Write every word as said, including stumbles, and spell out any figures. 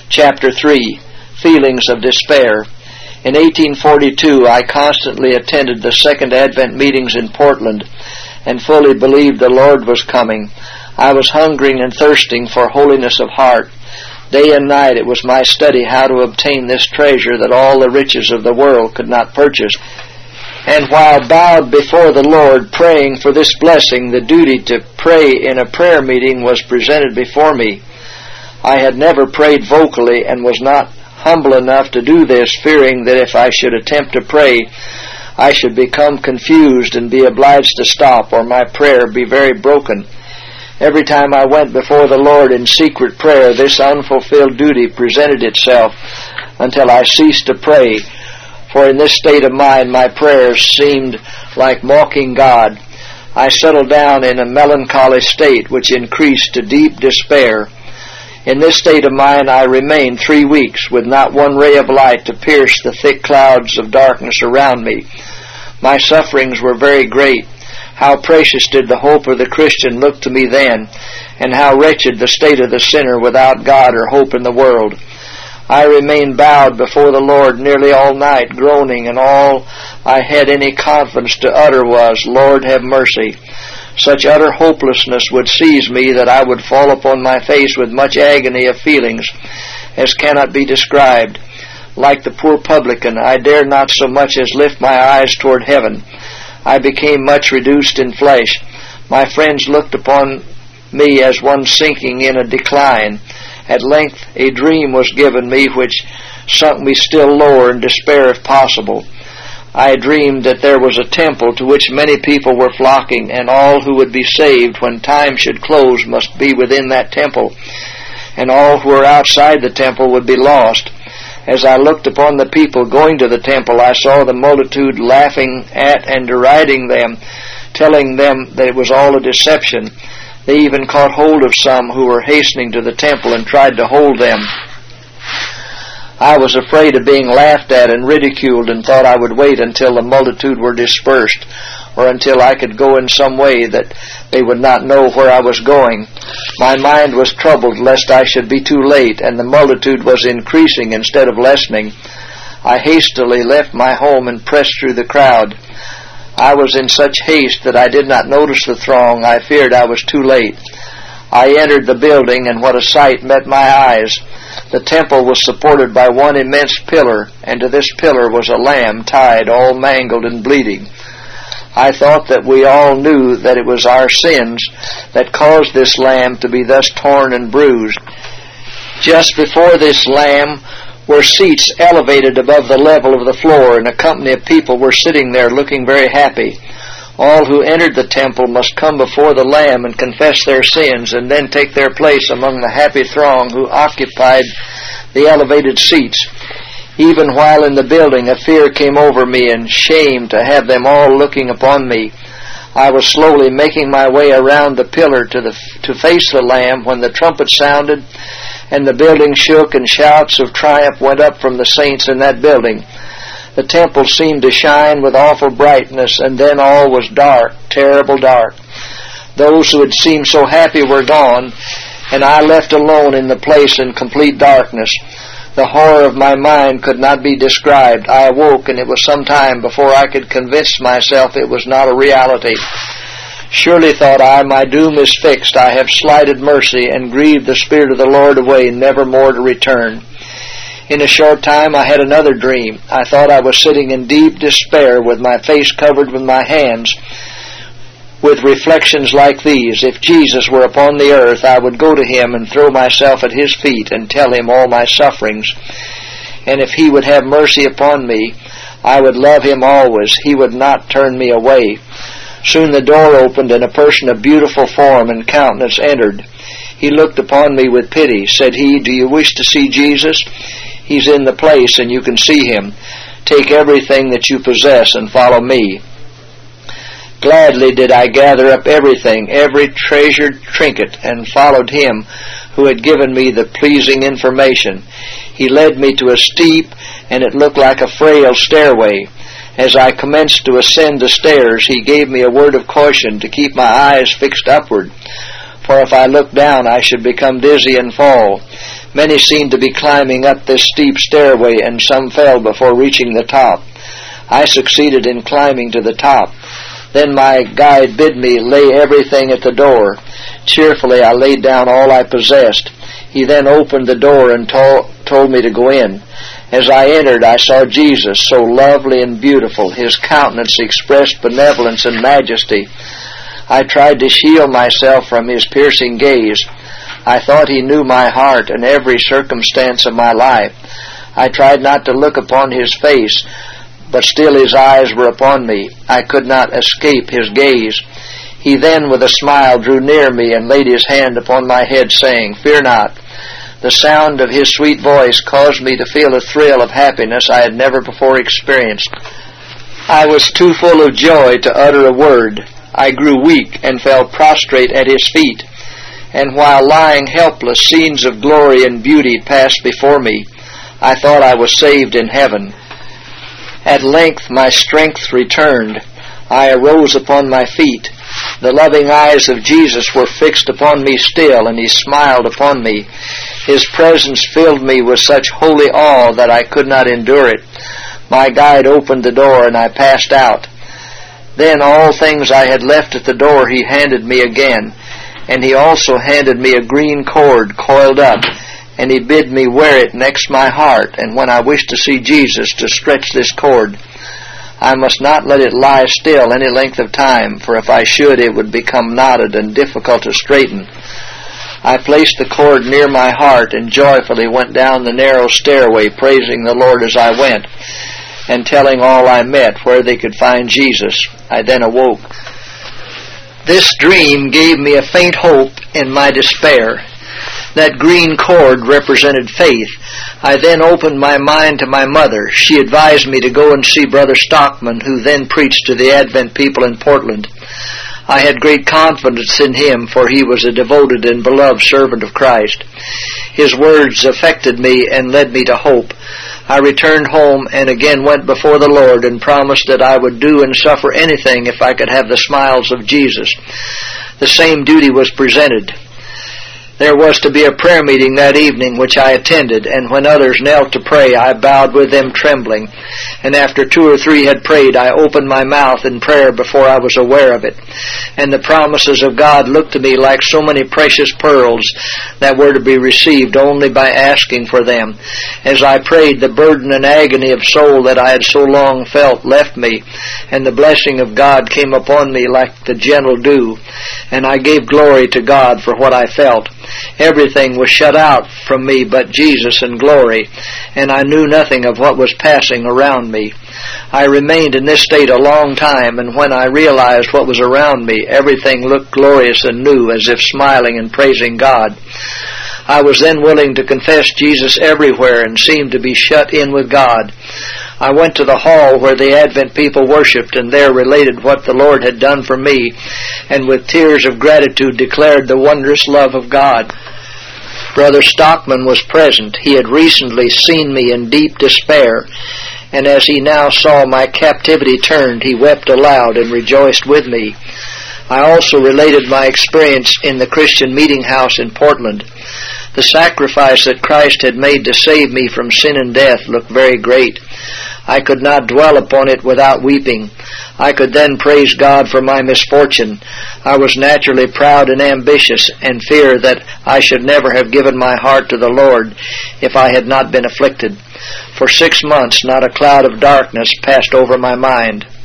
Chapter three. Feelings of Despair. In eighteen forty-two, I constantly attended the Second Advent meetings in Portland and fully believed the Lord was coming. I was hungering and thirsting for holiness of heart. Day and night it was my study how to obtain this treasure that all the riches of the world could not purchase. And while bowed before the Lord praying for this blessing, the duty to pray in a prayer meeting was presented before me. I had never prayed vocally and was not humble enough to do this, fearing that if I should attempt to pray, I should become confused and be obliged to stop, or my prayer be very broken. Every time I went before the Lord in secret prayer, this unfulfilled duty presented itself until I ceased to pray, for in this state of mind my prayers seemed like mocking God. I settled down in a melancholy state which increased to deep despair. In this state of mind I remained three weeks with not one ray of light to pierce the thick clouds of darkness around me. My sufferings were very great. How precious did the hope of the Christian look to me then, and how wretched the state of the sinner without God or hope in the world. I remained bowed before the Lord nearly all night, groaning, and all I had any confidence to utter was, "Lord, have mercy." Such utter hopelessness would seize me that I would fall upon my face with much agony of feelings as cannot be described. Like the poor publican, I dared not so much as lift my eyes toward heaven. I became much reduced in flesh. My friends looked upon me as one sinking in a decline. At length a dream was given me which sunk me still lower in despair if possible. I dreamed that there was a temple to which many people were flocking, and all who would be saved when time should close must be within that temple, and all who were outside the temple would be lost. As I looked upon the people going to the temple, I saw the multitude laughing at and deriding them, telling them that it was all a deception. They even caught hold of some who were hastening to the temple and tried to hold them. I was afraid of being laughed at and ridiculed, and thought I would wait until the multitude were dispersed, or until I could go in some way that they would not know where I was going. My mind was troubled lest I should be too late, and the multitude was increasing instead of lessening. I hastily left my home and pressed through the crowd. I was in such haste that I did not notice the throng. I feared I was too late. I entered the building, and what a sight met my eyes! The temple was supported by one immense pillar, and to this pillar was a lamb tied, all mangled and bleeding. I thought that we all knew that it was our sins that caused this lamb to be thus torn and bruised. Just before this lamb were seats elevated above the level of the floor, and a company of people were sitting there looking very happy. All who entered the temple must come before the Lamb and confess their sins, and then take their place among the happy throng who occupied the elevated seats. Even while in the building, a fear came over me and shame to have them all looking upon me. I was slowly making my way around the pillar to the to face the Lamb when the trumpet sounded, and the building shook, and shouts of triumph went up from the saints in that building. The temple seemed to shine with awful brightness, and then all was dark, terrible dark. Those who had seemed so happy were gone, and I left alone in the place in complete darkness. The horror of my mind could not be described. I awoke, and it was some time before I could convince myself it was not a reality. Surely, thought I, my doom is fixed. I have slighted mercy and grieved the Spirit of the Lord away, never more to return. In a short time I had another dream. I thought I was sitting in deep despair with my face covered with my hands, with reflections like these: if Jesus were upon the earth, I would go to him and throw myself at his feet and tell him all my sufferings. And if he would have mercy upon me, I would love him always. He would not turn me away. Soon the door opened, and a person of beautiful form and countenance entered. He looked upon me with pity. Said he, "Do you wish to see Jesus? He's in the place, and you can see him. Take everything that you possess and follow me." Gladly did I gather up everything, every treasured trinket, and followed him who had given me the pleasing information. He led me to a steep, and it looked like a frail stairway. As I commenced to ascend the stairs, he gave me a word of caution to keep my eyes fixed upward, for if I looked down I should become dizzy and fall. Many seemed to be climbing up this steep stairway, and some fell before reaching the top. I succeeded in climbing to the top. Then my guide bid me lay everything at the door. Cheerfully I laid down all I possessed. He then opened the door and to- told me to go in. As I entered, I saw Jesus, so lovely and beautiful. His countenance expressed benevolence and majesty. I tried to shield myself from his piercing gaze. I thought he knew my heart and every circumstance of my life. I tried not to look upon his face, but still his eyes were upon me. I could not escape his gaze. He then, with a smile, drew near me and laid his hand upon my head, saying, "Fear not." The sound of his sweet voice caused me to feel a thrill of happiness I had never before experienced. I was too full of joy to utter a word. I grew weak and fell prostrate at his feet. And while lying helpless, scenes of glory and beauty passed before me. I thought I was saved in heaven. At length my strength returned. I arose upon my feet. The loving eyes of Jesus were fixed upon me still, and he smiled upon me. His presence filled me with such holy awe that I could not endure it. My guide opened the door, and I passed out. Then all things I had left at the door he handed me again, and he also handed me a green cord coiled up, and he bid me wear it next my heart, and when I wished to see Jesus, to stretch this cord. I must not let it lie still any length of time, for if I should, it would become knotted and difficult to straighten. I placed the cord near my heart and joyfully went down the narrow stairway, praising the Lord as I went, and telling all I met where they could find Jesus. I then awoke. This dream gave me a faint hope in my despair. That green cord represented faith. I then opened my mind to my mother. She advised me to go and see Brother Stockman, who then preached to the Advent people in Portland. I had great confidence in him, for he was a devoted and beloved servant of Christ. His words affected me and led me to hope. I returned home and again went before the Lord and promised that I would do and suffer anything if I could have the smiles of Jesus. The same duty was presented. There was to be a prayer meeting that evening, which I attended, and when others knelt to pray, I bowed with them trembling. And after two or three had prayed, I opened my mouth in prayer before I was aware of it. And the promises of God looked to me like so many precious pearls that were to be received only by asking for them. As I prayed, the burden and agony of soul that I had so long felt left me, and the blessing of God came upon me like the gentle dew. And I gave glory to God for what I felt. Everything was shut out from me but Jesus and glory, and I knew nothing of what was passing around me. I remained in this state a long time, and when I realized what was around me, everything looked glorious and new, as if smiling and praising God. I was then willing to confess Jesus everywhere and seemed to be shut in with God. I went to the hall where the Advent people worshipped, and there related what the Lord had done for me, and with tears of gratitude declared the wondrous love of God. Brother Stockman was present. He had recently seen me in deep despair, and as he now saw my captivity turned, he wept aloud and rejoiced with me. I also related my experience in the Christian meeting house in Portland. The sacrifice that Christ had made to save me from sin and death looked very great. I could not dwell upon it without weeping. I could then praise God for my misfortune. I was naturally proud and ambitious, and feared that I should never have given my heart to the Lord if I had not been afflicted. For six months not a cloud of darkness passed over my mind.